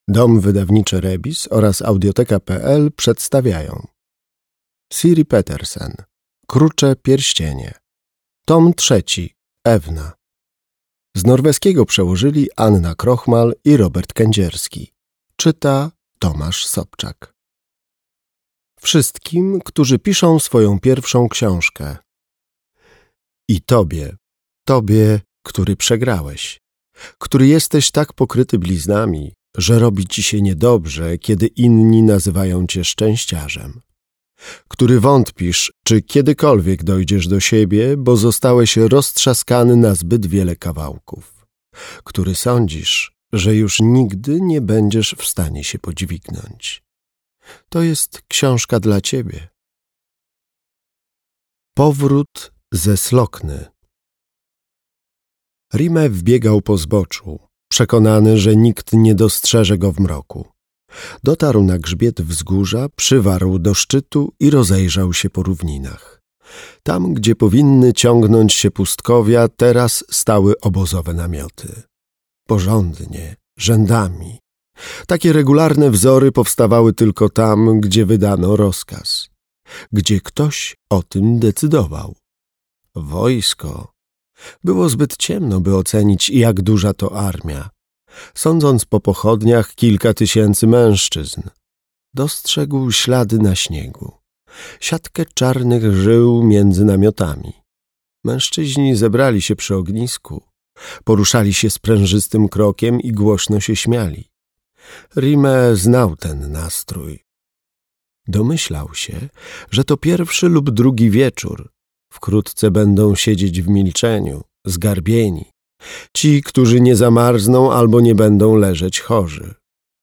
Dom wydawniczy Rebis oraz Audioteka.pl przedstawiają Siri Petersen, Krucze pierścienie. Tom 3. Ewna. Z norweskiego przełożyli Anna Krochmal i Robert Kędzierski. Czyta Tomasz Sobczak. Wszystkim, którzy piszą swoją pierwszą książkę. I tobie, który przegrałeś, który jesteś tak pokryty bliznami, że robi ci się niedobrze, kiedy inni nazywają cię szczęściarzem. Który wątpisz, czy kiedykolwiek dojdziesz do siebie, bo zostałeś roztrzaskany na zbyt wiele kawałków. Który sądzisz, że już nigdy nie będziesz w stanie się podźwignąć. To jest książka dla ciebie. Powrót ze Slokny. Rime wbiegał po zboczu, przekonany, że nikt nie dostrzeże go w mroku. Dotarł na grzbiet wzgórza, przywarł do szczytu i rozejrzał się po równinach. Tam, gdzie powinny ciągnąć się pustkowia, teraz stały obozowe namioty. Porządnie, rzędami. Takie regularne wzory powstawały tylko tam, gdzie wydano rozkaz. Gdzie ktoś o tym decydował. Wojsko. Było zbyt ciemno, by ocenić, jak duża to armia. Sądząc po pochodniach, kilka tysięcy mężczyzn. Dostrzegł ślady na śniegu. Siatkę czarnych żył między namiotami. Mężczyźni zebrali się przy ognisku. Poruszali się sprężystym krokiem i głośno się śmiali. Rime znał ten nastrój. Domyślał się, że to pierwszy lub drugi wieczór. Wkrótce będą siedzieć w milczeniu, zgarbieni. Ci, którzy nie zamarzną albo nie będą leżeć chorzy.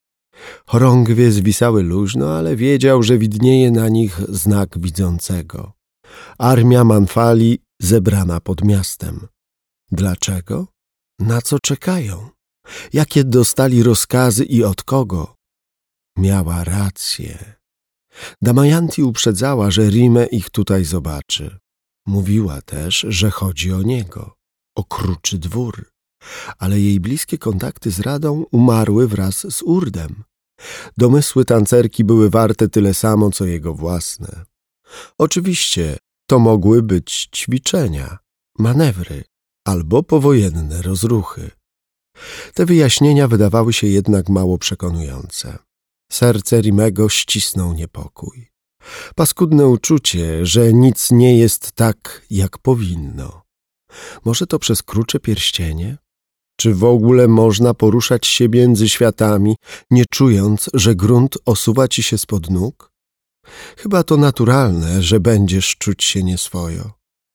Chorągwie zwisały luźno, ale wiedział, że widnieje na nich znak widzącego. Armia Manfali zebrana pod miastem. Dlaczego? Na co czekają? Jakie dostali rozkazy i od kogo? Miała rację. Damayanti uprzedzała, że Rime ich tutaj zobaczy. Mówiła też, że chodzi o niego, o Kruczy Dwór, ale jej bliskie kontakty z Radą umarły wraz z Urdem. Domysły tancerki były warte tyle samo, co jego własne. Oczywiście to mogły być ćwiczenia, manewry albo powojenne rozruchy. Te wyjaśnienia wydawały się jednak mało przekonujące. Serce Rimego ścisnął niepokój. Paskudne uczucie, że nic nie jest tak, jak powinno. Może to przez krucze pierścienie? Czy w ogóle można poruszać się między światami, nie czując, że grunt osuwa ci się spod nóg? Chyba to naturalne, że będziesz czuć się nieswojo.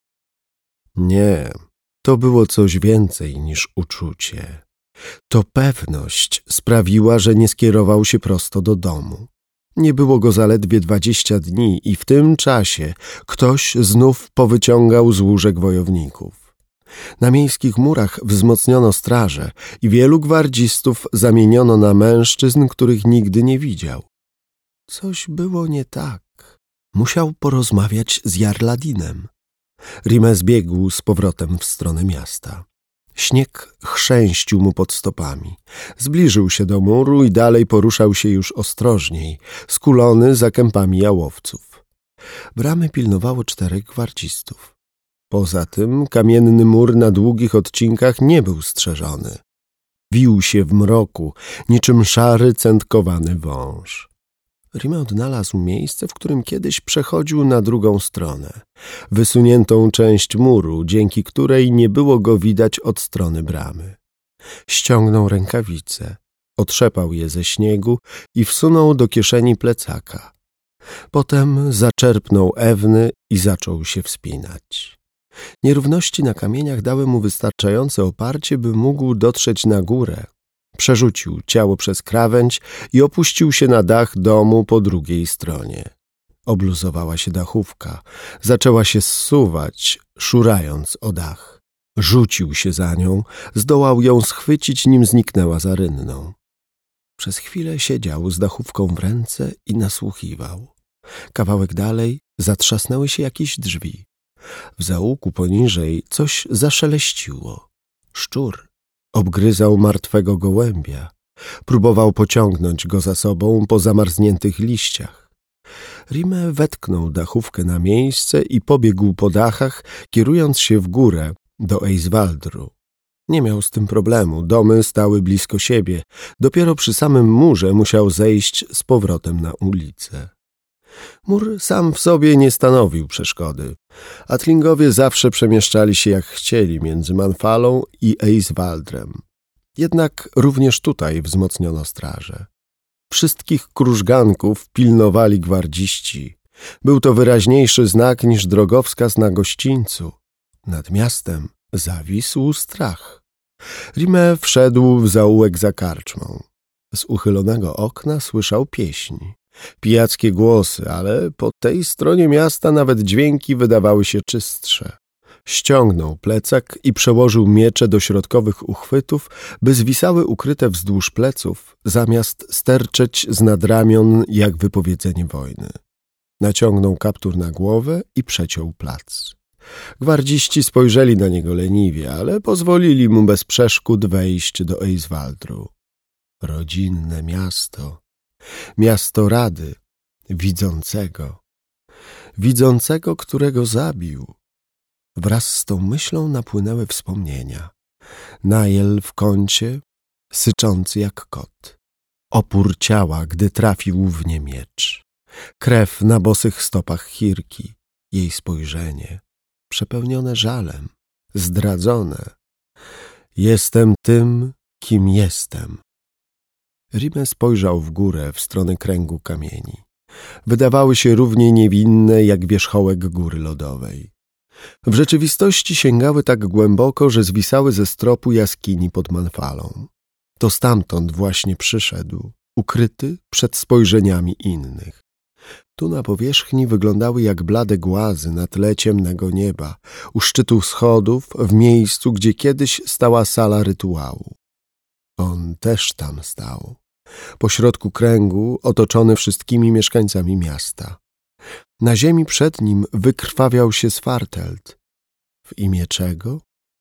Nie, to było coś więcej niż uczucie. To pewność sprawiła, że nie skierował się prosto do domu. Nie było go zaledwie 20 dni i w tym czasie ktoś znów powyciągał z łóżek wojowników. Na miejskich murach wzmocniono straże i wielu gwardzistów zamieniono na mężczyzn, których nigdy nie widział. Coś było nie tak. Musiał porozmawiać z Jarladinem. Rime zbiegł z powrotem w stronę miasta. Śnieg chrzęścił mu pod stopami. Zbliżył się do muru i dalej poruszał się już ostrożniej, skulony za kępami jałowców. Bramy pilnowało 4 gwardzistów. Poza tym kamienny mur na długich odcinkach nie był strzeżony. Wił się w mroku, niczym szary, cętkowany wąż. Rime odnalazł miejsce, w którym kiedyś przechodził na drugą stronę, wysuniętą część muru, dzięki której nie było go widać od strony bramy. Ściągnął rękawice, otrzepał je ze śniegu i wsunął do kieszeni plecaka. Potem zaczerpnął Ewny i zaczął się wspinać. Nierówności na kamieniach dały mu wystarczające oparcie, by mógł dotrzeć na górę. Przerzucił ciało przez krawędź i opuścił się na dach domu po drugiej stronie. Obluzowała się dachówka. Zaczęła się zsuwać, szurając o dach. Rzucił się za nią, zdołał ją schwycić, nim zniknęła za rynną. Przez chwilę siedział z dachówką w ręce i nasłuchiwał. Kawałek dalej zatrzasnęły się jakieś drzwi. W zaułku poniżej coś zaszeleściło. Szczur obgryzał martwego gołębia. Próbował pociągnąć go za sobą po zamarzniętych liściach. Rime wetknął dachówkę na miejsce i pobiegł po dachach, kierując się w górę do Eiswaldru. Nie miał z tym problemu, domy stały blisko siebie. Dopiero przy samym murze musiał zejść z powrotem na ulicę. Mur sam w sobie nie stanowił przeszkody. Atlingowie zawsze przemieszczali się jak chcieli między Manfalą i Eiswaldrem. Jednak również tutaj wzmocniono straże. Wszystkich krużganków pilnowali gwardziści. Był to wyraźniejszy znak niż drogowskaz na gościńcu. Nad miastem zawisł strach. Rime wszedł w zaułek za karczmą. Z uchylonego okna słyszał pieśń. Pijackie głosy, ale po tej stronie miasta nawet dźwięki wydawały się czystsze. Ściągnął plecak i przełożył miecze do środkowych uchwytów, by zwisały ukryte wzdłuż pleców, zamiast sterczeć z nadramion jak wypowiedzenie wojny. Naciągnął kaptur na głowę i przeciął plac. Gwardziści spojrzeli na niego leniwie, ale pozwolili mu bez przeszkód wejść do Eiswaldru. Rodzinne miasto, miasto Rady, widzącego, którego zabił. Wraz z tą myślą napłynęły wspomnienia. Najel w kącie, syczący jak kot. Opór ciała, gdy trafił w nie miecz. Krew na bosych stopach Hirki, jej spojrzenie, przepełnione żalem, zdradzone. Jestem tym, kim jestem. Rime spojrzał w górę, w stronę kręgu kamieni. Wydawały się równie niewinne jak wierzchołek góry lodowej. W rzeczywistości sięgały tak głęboko, że zwisały ze stropu jaskini pod Manfalą. To stamtąd właśnie przyszedł, ukryty przed spojrzeniami innych. Tu na powierzchni wyglądały jak blade głazy na tle ciemnego nieba, u szczytu schodów, w miejscu, gdzie kiedyś stała sala rytuału. On też tam stał, pośrodku kręgu, otoczony wszystkimi mieszkańcami miasta. Na ziemi przed nim wykrwawiał się Svarteld. W imię czego?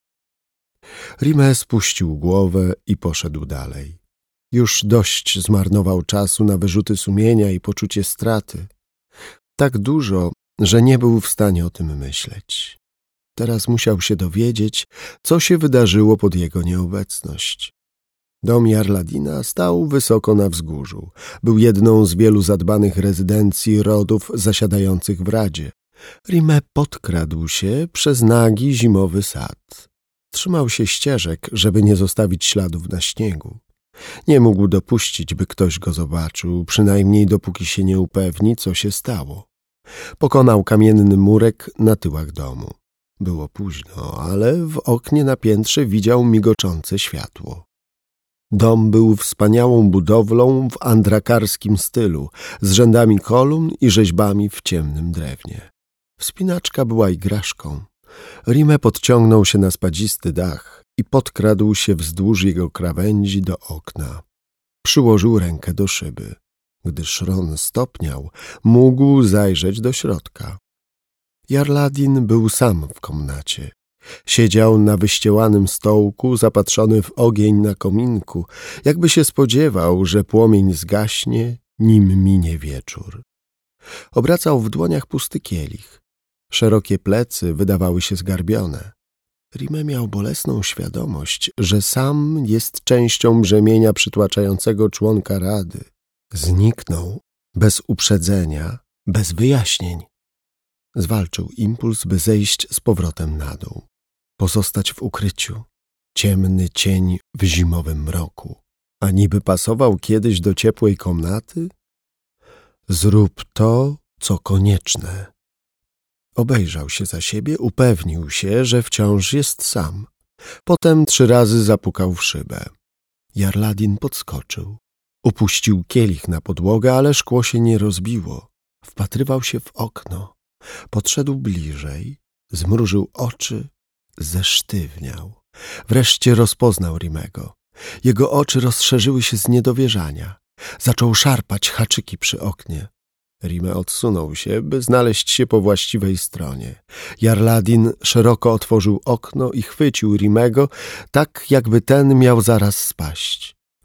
Rime spuścił głowę i poszedł dalej. Już dość zmarnował czasu na wyrzuty sumienia i poczucie straty. Tak dużo, że nie był w stanie o tym myśleć. Teraz musiał się dowiedzieć, co się wydarzyło pod jego nieobecność. Dom Jarladina stał wysoko na wzgórzu. Był jedną z wielu zadbanych rezydencji rodów zasiadających w Radzie. Rime podkradł się przez nagi zimowy sad. Trzymał się ścieżek, żeby nie zostawić śladów na śniegu. Nie mógł dopuścić, by ktoś go zobaczył, przynajmniej dopóki się nie upewni, co się stało. Pokonał kamienny murek na tyłach domu. Było późno, ale w oknie na piętrze widział migoczące światło. Dom był wspaniałą budowlą w andrakarskim stylu, z rzędami kolumn i rzeźbami w ciemnym drewnie. Wspinaczka była igraszką. Rime podciągnął się na spadzisty dach i podkradł się wzdłuż jego krawędzi do okna. Przyłożył rękę do szyby. Gdy szron stopniał, mógł zajrzeć do środka. Jarladin był sam w komnacie. Siedział na wyściełanym stołku, zapatrzony w ogień na kominku, jakby się spodziewał, że płomień zgaśnie, nim minie wieczór. Obracał w dłoniach pusty kielich. Szerokie plecy wydawały się zgarbione. Rime miał bolesną świadomość, że sam jest częścią brzemienia przytłaczającego członka Rady. Zniknął bez uprzedzenia, bez wyjaśnień. Zwalczył impuls, by zejść z powrotem na dół. Pozostać w ukryciu. Ciemny cień w zimowym mroku. A niby pasował kiedyś do ciepłej komnaty? Zrób to, co konieczne. Obejrzał się za siebie, upewnił się, że wciąż jest sam. Potem 3 razy zapukał w szybę. Jarladin podskoczył. Upuścił kielich na podłogę, ale szkło się nie rozbiło. Wpatrywał się w okno. Podszedł bliżej, zmrużył oczy, zesztywniał. Wreszcie rozpoznał Rimego. Jego oczy rozszerzyły się z niedowierzania. Zaczął szarpać haczyki przy oknie. Rime odsunął się, by znaleźć się po właściwej stronie. Jarladin szeroko otworzył okno i chwycił Rimego, tak jakby ten miał zaraz spaść.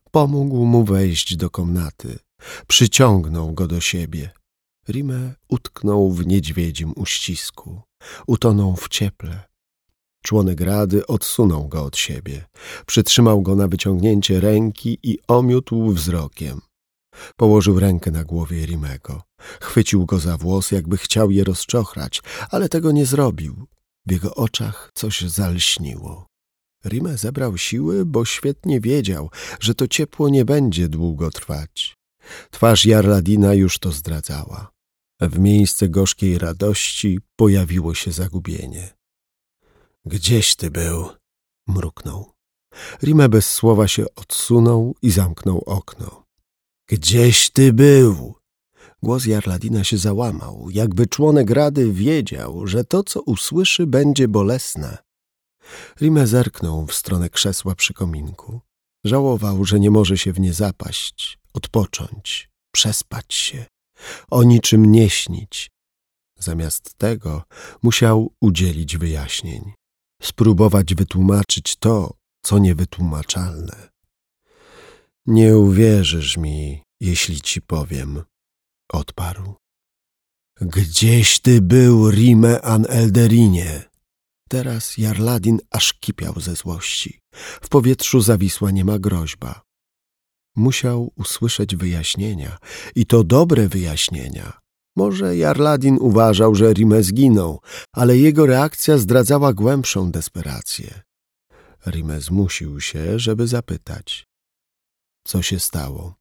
Pomógł mu wejść do komnaty. Przyciągnął go do siebie. Rime utknął w niedźwiedzim uścisku. Utonął w cieple. Członek rady odsunął go od siebie. Przytrzymał go na wyciągnięcie ręki i omiótł wzrokiem. Położył rękę na głowie Rimego. Chwycił go za włos, jakby chciał je rozczochrać, ale tego nie zrobił. W jego oczach coś zalśniło. Rime zebrał siły, bo świetnie wiedział, że to ciepło nie będzie długo trwać. Twarz Jarladina już to zdradzała. W miejsce gorzkiej radości pojawiło się zagubienie. — Gdzieś ty był? — mruknął. Rime bez słowa się odsunął i zamknął okno. — Gdzieś ty był? Głos Jarladina się załamał, jakby członek rady wiedział, że to, co usłyszy, będzie bolesne. Rime zerknął w stronę krzesła przy kominku. Żałował, że nie może się w nie zapaść, odpocząć, przespać się, o niczym nie śnić. Zamiast tego musiał udzielić wyjaśnień, spróbować wytłumaczyć to, co niewytłumaczalne. — Nie uwierzysz mi, jeśli ci powiem — odparł. — Gdzieś ty był, Rime an Elderinie? Teraz Jarladin aż kipiał ze złości. W powietrzu zawisła niema groźba. Musiał usłyszeć wyjaśnienia, i to dobre wyjaśnienia. Może Jarladin uważał, że Rime zginął, ale jego reakcja zdradzała głębszą desperację. Rime zmusił się, żeby zapytać. Co się stało?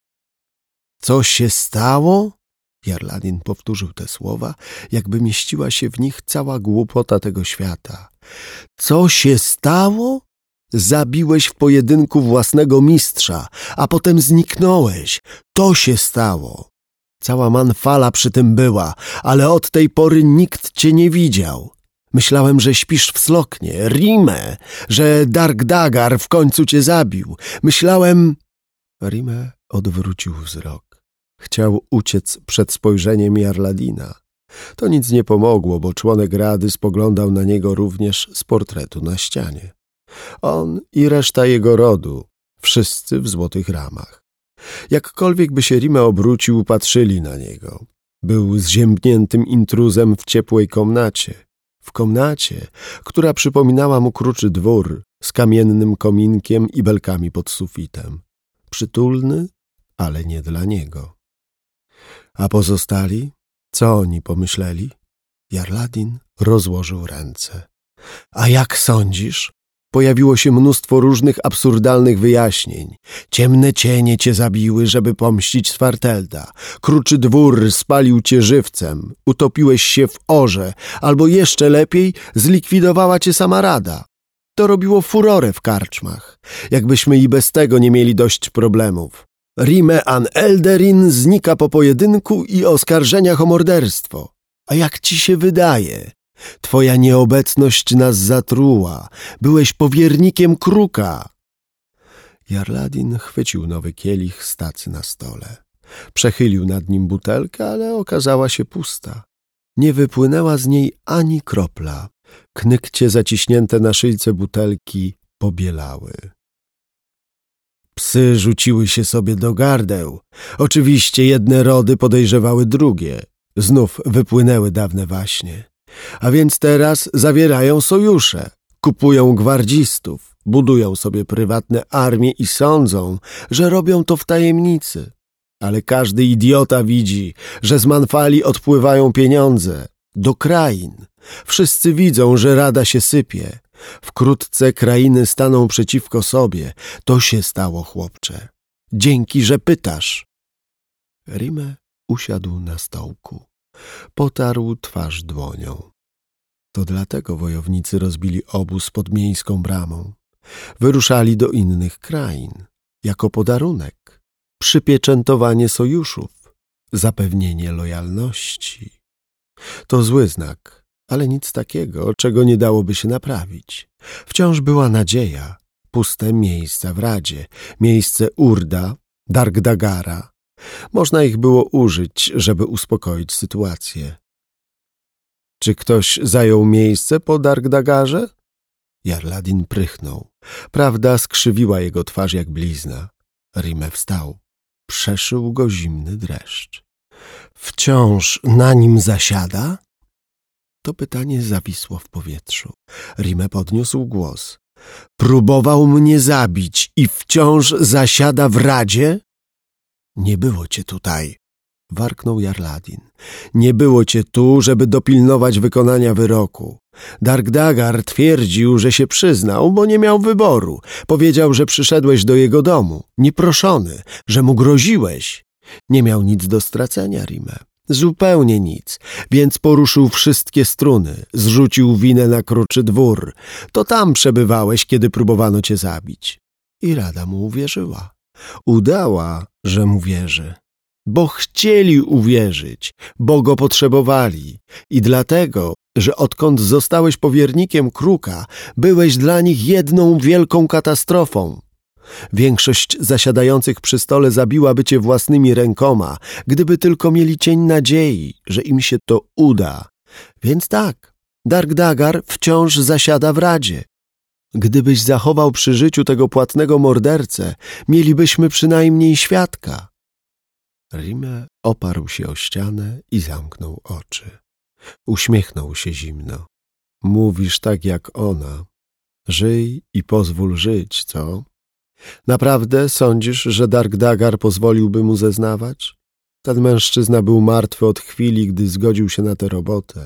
Co się stało? Jarladin powtórzył te słowa, jakby mieściła się w nich cała głupota tego świata. Co się stało? Zabiłeś w pojedynku własnego mistrza, a potem zniknąłeś. To się stało. Cała Manfala przy tym była, ale od tej pory nikt cię nie widział. Myślałem, że śpisz w Sloknie, Rime, że Dark-Dagar w końcu cię zabił. Myślałem... Rime odwrócił wzrok. Chciał uciec przed spojrzeniem Jarladina. To nic nie pomogło, bo członek rady spoglądał na niego również z portretu na ścianie. On i reszta jego rodu, wszyscy w złotych ramach. Jakkolwiek by się Rime obrócił, patrzyli na niego. Był zziębniętym intruzem w ciepłej komnacie. W komnacie, która przypominała mu kruczy dwór z kamiennym kominkiem i belkami pod sufitem. Przytulny, ale nie dla niego. A pozostali? Co oni pomyśleli? Jarladin rozłożył ręce. A jak sądzisz? Pojawiło się mnóstwo różnych absurdalnych wyjaśnień. Ciemne cienie cię zabiły, żeby pomścić Svartelda. Kruczy dwór spalił cię żywcem. Utopiłeś się w orze. Albo jeszcze lepiej, zlikwidowała cię sama rada. To robiło furorę w karczmach. Jakbyśmy i bez tego nie mieli dość problemów. Rime an Elderin znika po pojedynku i oskarżeniach o morderstwo. A jak ci się wydaje? Twoja nieobecność nas zatruła. Byłeś powiernikiem kruka. Jarladin chwycił nowy kielich z tacy na stole. Przechylił nad nim butelkę, ale okazała się pusta. Nie wypłynęła z niej ani kropla. Knykcie zaciśnięte na szyjce butelki pobielały. Psy rzuciły się sobie do gardeł. Oczywiście jedne rody podejrzewały drugie. Znów wypłynęły dawne waśnie. A więc teraz zawierają sojusze, kupują gwardzistów, budują sobie prywatne armie i sądzą, że robią to w tajemnicy. Ale każdy idiota widzi, że z Manfali odpływają pieniądze do krain. Wszyscy widzą, że rada się sypie. Wkrótce krainy staną przeciwko sobie. To się stało, chłopcze. Dzięki, że pytasz. Rime usiadł na stołku. Potarł twarz dłonią. To dlatego wojownicy rozbili obóz pod miejską bramą. Wyruszali do innych krain. Jako podarunek. Przypieczętowanie sojuszów. Zapewnienie lojalności. To zły znak, ale nic takiego, czego nie dałoby się naprawić. Wciąż była nadzieja. Puste miejsca w Radzie. Miejsce Urda, Dark-Dagara. Można ich było użyć, żeby uspokoić sytuację. Czy ktoś zajął miejsce po Dark-Dagarze? Jarladin prychnął. Prawda skrzywiła jego twarz jak blizna. Rime wstał. Przeszył go zimny dreszcz. Wciąż na nim zasiada? To pytanie zawisło w powietrzu. Rime podniósł głos. Próbował mnie zabić i wciąż zasiada w Radzie? Nie było cię tutaj, warknął Jarladin. Nie było cię tu, żeby dopilnować wykonania wyroku. Dark-Dagar twierdził, że się przyznał, bo nie miał wyboru. Powiedział, że przyszedłeś do jego domu, nieproszony, że mu groziłeś. Nie miał nic do stracenia, Rime. Zupełnie nic, więc poruszył wszystkie struny, zrzucił winę na Kruczy Dwór. To tam przebywałeś, kiedy próbowano cię zabić. I Rada mu uwierzyła. Udała, że mu wierzy. Bo chcieli uwierzyć, bo go potrzebowali. I dlatego, że odkąd zostałeś powiernikiem Kruka, byłeś dla nich jedną wielką katastrofą. Większość zasiadających przy stole zabiłaby cię własnymi rękoma, gdyby tylko mieli cień nadziei, że im się to uda. Więc tak, Dark-Dagar wciąż zasiada w Radzie. Gdybyś zachował przy życiu tego płatnego mordercę, mielibyśmy przynajmniej świadka. Rime oparł się o ścianę i zamknął oczy. Uśmiechnął się zimno. Mówisz tak jak ona. Żyj i pozwól żyć, co? Naprawdę sądzisz, że Dark-Dagar pozwoliłby mu zeznawać? Ten mężczyzna był martwy od chwili, gdy zgodził się na tę robotę.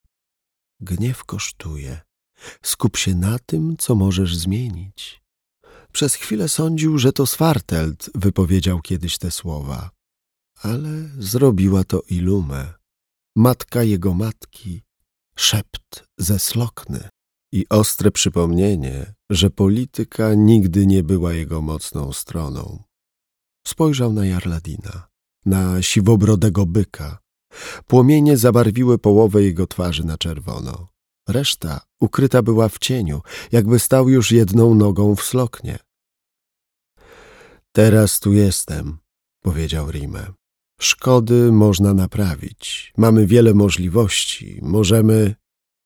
Gniew kosztuje. Skup się na tym, co możesz zmienić. Przez chwilę sądził, że to Svarteld wypowiedział kiedyś te słowa. Ale zrobiła to Ilume, matka jego matki, szept ze Slokny i ostre przypomnienie, że polityka nigdy nie była jego mocną stroną. Spojrzał na Jarladina, na siwobrodego byka. Płomienie zabarwiły połowę jego twarzy na czerwono. Reszta ukryta była w cieniu, jakby stał już jedną nogą w Sloknie. Teraz tu jestem, powiedział Rime. Szkody można naprawić. Mamy wiele możliwości. Możemy...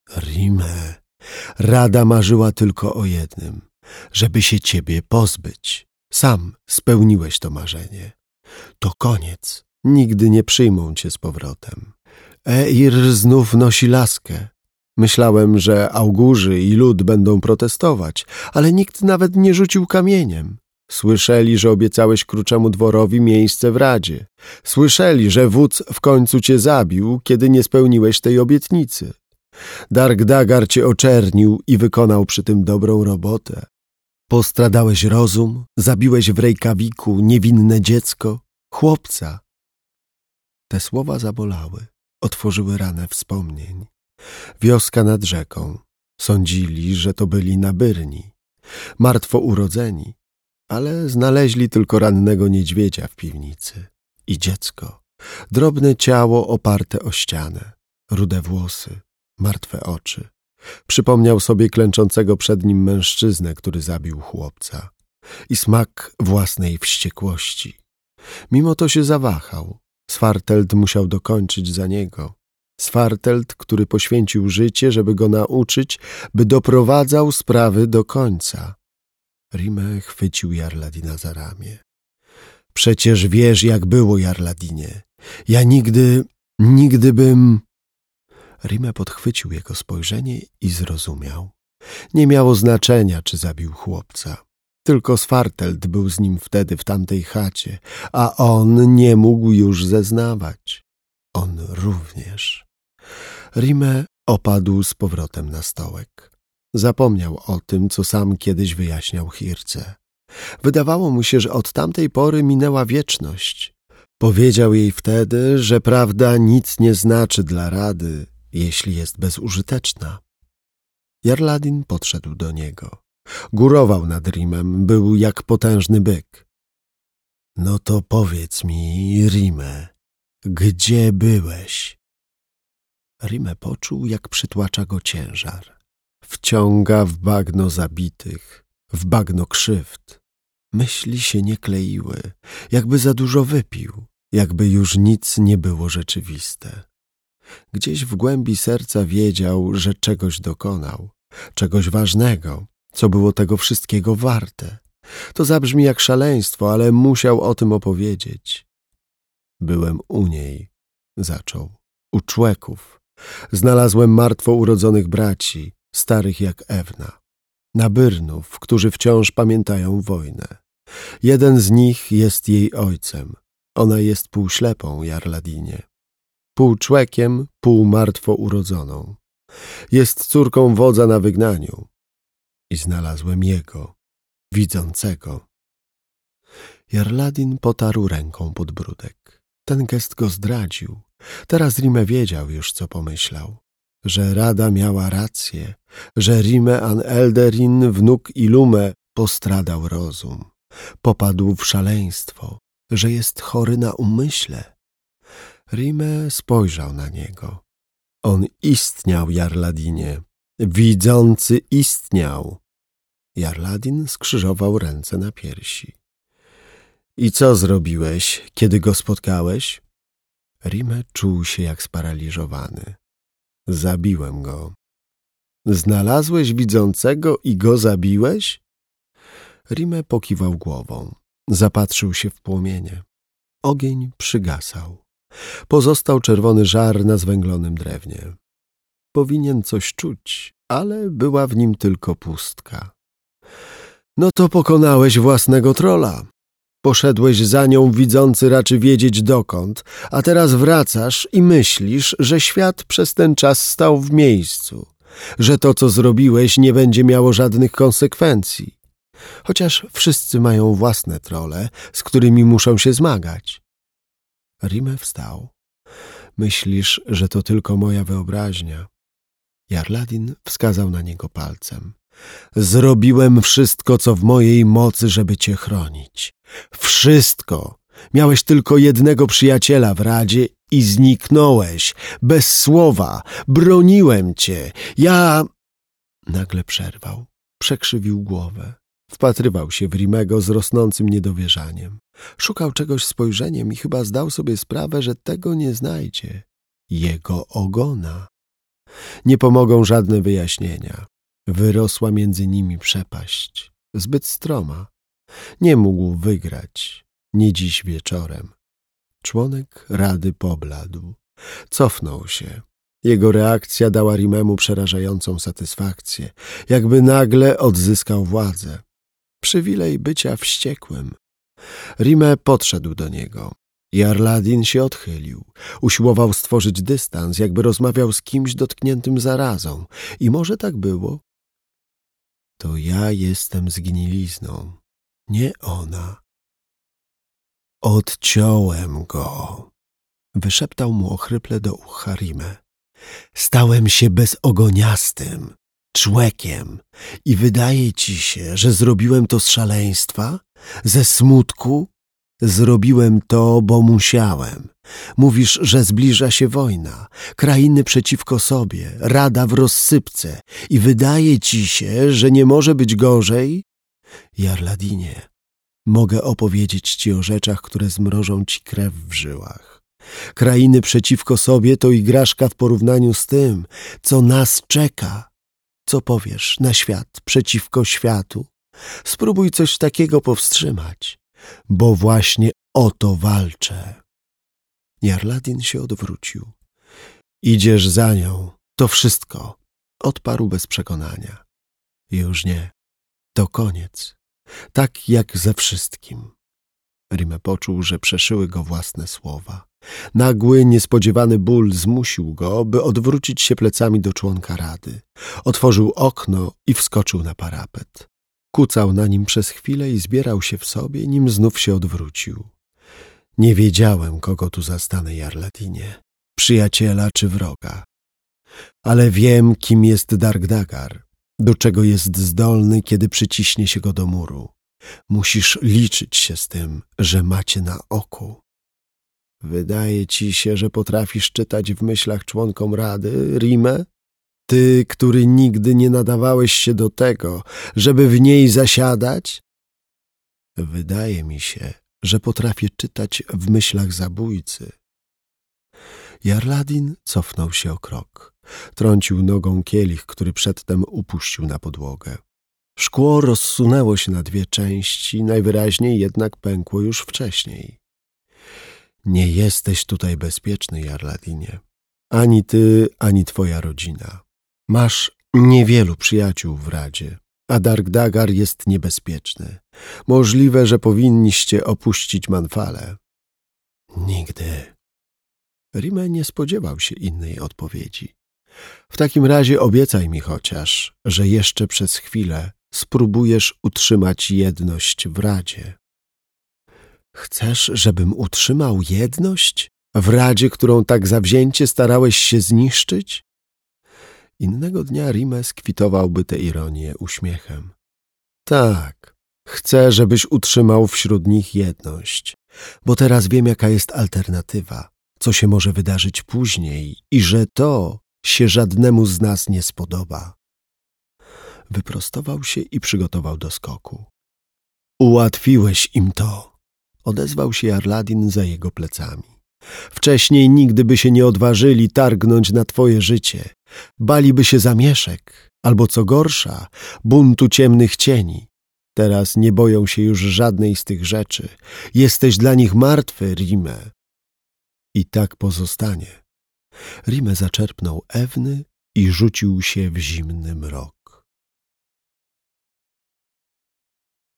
Rime, Rada marzyła tylko o jednym, żeby się ciebie pozbyć. Sam spełniłeś to marzenie. To koniec. Nigdy nie przyjmą cię z powrotem. Eir znów nosi laskę. Myślałem, że Augurzy i lud będą protestować, ale nikt nawet nie rzucił kamieniem. Słyszeli, że obiecałeś Kruczemu Dworowi miejsce w Radzie. Słyszeli, że wódz w końcu cię zabił, kiedy nie spełniłeś tej obietnicy. Dark-Dagar cię oczernił i wykonał przy tym dobrą robotę. Postradałeś rozum, zabiłeś w Reykjaviku niewinne dziecko, chłopca. Te słowa zabolały, otworzyły ranę wspomnień. Wioska nad rzeką. Sądzili, że to byli nabyrni, martwo urodzeni, ale znaleźli tylko rannego niedźwiedzia w piwnicy. I dziecko. Drobne ciało oparte o ścianę. Rude włosy, martwe oczy. Przypomniał sobie klęczącego przed nim mężczyznę, który zabił chłopca. I smak własnej wściekłości. Mimo to się zawahał. Svarteld musiał dokończyć za niego. Svarteld, który poświęcił życie, żeby go nauczyć, by doprowadzał sprawy do końca. Rime chwycił Jarladina za ramię. Przecież wiesz, jak było, Jarladinie. Ja nigdy bym... Rime podchwycił jego spojrzenie i zrozumiał. Nie miało znaczenia, czy zabił chłopca. Tylko Svarteld był z nim wtedy w tamtej chacie, a on nie mógł już zeznawać. On również. Rime opadł z powrotem na stołek. Zapomniał o tym, co sam kiedyś wyjaśniał Hirce. Wydawało mu się, że od tamtej pory minęła wieczność. Powiedział jej wtedy, że prawda nic nie znaczy dla Rady, jeśli jest bezużyteczna. Jarladin podszedł do niego. Górował nad Rimem, był jak potężny byk. No to powiedz mi, Rime, gdzie byłeś? Rime poczuł, jak przytłacza go ciężar. Wciąga w bagno zabitych, w bagno krzywd. Myśli się nie kleiły, jakby za dużo wypił, jakby już nic nie było rzeczywiste. Gdzieś w głębi serca wiedział, że czegoś dokonał, czegoś ważnego, co było tego wszystkiego warte. To zabrzmi jak szaleństwo, ale musiał o tym opowiedzieć. Byłem u niej, zaczął, u Człeków. Znalazłem martwo urodzonych braci, starych jak Ewna, nabyrnów, którzy wciąż pamiętają wojnę. Jeden z nich jest jej ojcem. Ona jest półślepą, Jarladinie. Pół Człekiem, pół martwo urodzoną. Jest córką wodza na wygnaniu. I znalazłem jego, widzącego. Jarladin potarł ręką podbródek. Ten gest go zdradził. Teraz Rime wiedział już, co pomyślał. Że Rada miała rację, że Rime an Elderin, wnuk Ilume, postradał rozum. Popadł w szaleństwo, że jest chory na umyśle. Rime spojrzał na niego. On istniał, Jarladinie. Widzący istniał. Jarladin skrzyżował ręce na piersi. I co zrobiłeś, kiedy go spotkałeś? Rime czuł się jak sparaliżowany. Zabiłem go. Znalazłeś widzącego i go zabiłeś? Rime pokiwał głową. Zapatrzył się w płomienie. Ogień przygasał. Pozostał czerwony żar na zwęglonym drewnie. Powinien coś czuć, ale była w nim tylko pustka. No to pokonałeś własnego trola. Poszedłeś za nią, widzący raczy wiedzieć dokąd, a teraz wracasz i myślisz, że świat przez ten czas stał w miejscu, że to, co zrobiłeś, nie będzie miało żadnych konsekwencji. Chociaż wszyscy mają własne trole, z którymi muszą się zmagać. Rime wstał. Myślisz, że to tylko moja wyobraźnia? Jarladin wskazał na niego palcem. Zrobiłem wszystko, co w mojej mocy, żeby cię chronić. Wszystko. Miałeś tylko jednego przyjaciela w Radzie i zniknąłeś. Bez słowa. Broniłem cię. Ja... Nagle przerwał. Przekrzywił głowę. Wpatrywał się w Rimego z rosnącym niedowierzaniem. Szukał czegoś spojrzeniem i chyba zdał sobie sprawę, że tego nie znajdzie. Jego ogona. Nie pomogą żadne wyjaśnienia. Wyrosła między nimi przepaść. Zbyt stroma. Nie mógł wygrać. Nie dziś wieczorem. Członek Rady pobladł. Cofnął się. Jego reakcja dała Rimemu przerażającą satysfakcję. Jakby nagle odzyskał władzę. Przywilej bycia wściekłym. Rime podszedł do niego. Jarladin się odchylił. Usiłował stworzyć dystans, jakby rozmawiał z kimś dotkniętym zarazą. I może tak było? To ja jestem zgnilizną, nie ona. Odciąłem go, wyszeptał mu ochryple do ucha Rime. Stałem się bezogoniastym, człekiem i wydaje ci się, że zrobiłem to z szaleństwa, ze smutku? Zrobiłem to, bo musiałem. Mówisz, że zbliża się wojna, krainy przeciwko sobie, rada w rozsypce i wydaje ci się, że nie może być gorzej? Jarladinie, mogę opowiedzieć ci o rzeczach, które zmrożą ci krew w żyłach. Krainy przeciwko sobie to igraszka w porównaniu z tym, co nas czeka. Co powiesz na świat przeciwko światu? Spróbuj coś takiego powstrzymać, bo właśnie o to walczę. Jarladin się odwrócił. Idziesz za nią, to wszystko, odparł bez przekonania. Już nie, to koniec, tak jak ze wszystkim. Rime poczuł, że przeszyły go własne słowa. Nagły, niespodziewany ból zmusił go, by odwrócić się plecami do członka Rady. Otworzył okno i wskoczył na parapet. Kucał na nim przez chwilę i zbierał się w sobie, nim znów się odwrócił. Nie wiedziałem, kogo tu zastanę, Jarladinie, przyjaciela czy wroga. Ale wiem, kim jest Darkdagar, do czego jest zdolny, kiedy przyciśnie się go do muru. Musisz liczyć się z tym, że macie na oku. Wydaje ci się, że potrafisz czytać w myślach członkom Rady, Rime? Ty, który nigdy nie nadawałeś się do tego, żeby w niej zasiadać? Wydaje mi się, że potrafię czytać w myślach zabójcy. Jarladin cofnął się o krok. Trącił nogą kielich, który przedtem upuścił na podłogę. Szkło rozsunęło się na dwie części, najwyraźniej jednak pękło już wcześniej. Nie jesteś tutaj bezpieczny, Jarladinie. Ani ty, ani twoja rodzina. Masz niewielu przyjaciół w Radzie, a Darkdagar jest niebezpieczny. Możliwe, że powinniście opuścić Manfale. Nigdy. Rime nie spodziewał się innej odpowiedzi. W takim razie obiecaj mi chociaż, że jeszcze przez chwilę spróbujesz utrzymać jedność w Radzie. Chcesz, żebym utrzymał jedność? W Radzie, którą tak zawzięcie starałeś się zniszczyć? Innego dnia Rime skwitowałby tę ironię uśmiechem. Tak, chcę, żebyś utrzymał wśród nich jedność, bo teraz wiem, jaka jest alternatywa, co się może wydarzyć później i że to się żadnemu z nas nie spodoba. Wyprostował się i przygotował do skoku. Ułatwiłeś im to, odezwał się Jarladin za jego plecami. Wcześniej nigdy by się nie odważyli targnąć na twoje życie. Baliby się zamieszek, albo co gorsza, buntu ciemnych cieni. Teraz nie boją się już żadnej z tych rzeczy. Jesteś dla nich martwy, Rime. I tak pozostanie. Rime zaczerpnął Ewny i rzucił się w zimny mrok.